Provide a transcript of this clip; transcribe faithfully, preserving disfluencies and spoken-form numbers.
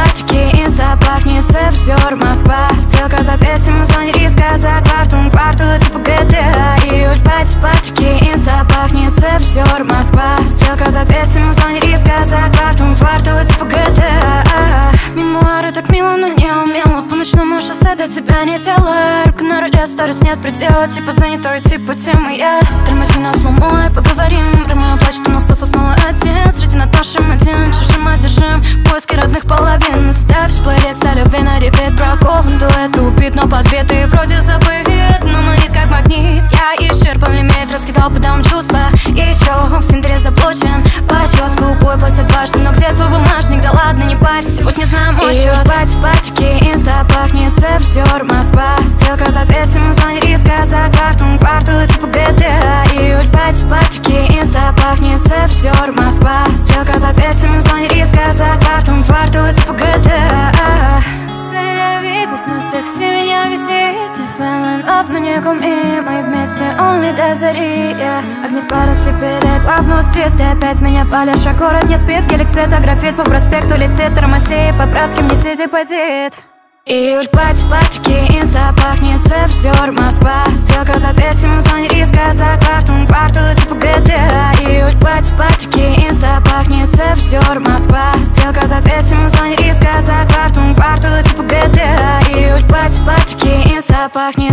патики, инста пахнет север, Москва. Стрелка за двести, в зоне риска, за кварталом кварталы типа джи ти эй. Июль, пати, патики, инста пахнет север, Москва. Стрелка за двести, в зоне риска, за кварталом кварталы типа джи ти эй. Мемуары так мило, но не умело. По ночному шоссе до тебя не делаю. Рука на руле, сторис нет предела. Типа занятой, типа темы я. Тормози на сломо и поговорим про мою почту, но стал снова один. Среди над нашим один, чужим одержим. Поиски родных половин. Ставь в плейлист о любви на репит. Бракован дуэт, убит, но подбитый. Вроде забыт, но манит как магнит. Я исчерпан лимит, раскидал по домам чувства. Еще в Тиндере заблочен. Поческу, бой платят дважды. Но где твой бумажник? Да ладно, не парься, сегодня знаю мой счет. Пати, патики, инста пахнет север, Москва. Стрелка за двести, в зоне риска, за кварталом кварталы типа джи ти эй. Июль, пати, патики, инста пахнет север, Москва. Стрелка за двести, в зоне риска, за кварталом кварталы типа джи ти эй. Заяви, песня с такси меня висит. И fell in love, но не куми. Мы вместе only до зари, yeah. Огни фары слепили главную стрит. Ты опять меня палишь, а город не спит. Гелик цвета графит по проспекту летит. Тормози, по братски мне си депозит. Июль, пати, патики, инста пахнет север, Москва. Стрелка за двести, в зоне риска, за кварталом кварталы типа джи ти эй. Июль, пати, патики, инста пахнет север, Москва. Стрелка за двести, в зоне риска, за кварталом кварталы типа джи ти эй. Июль, пати, патики, инста пахнет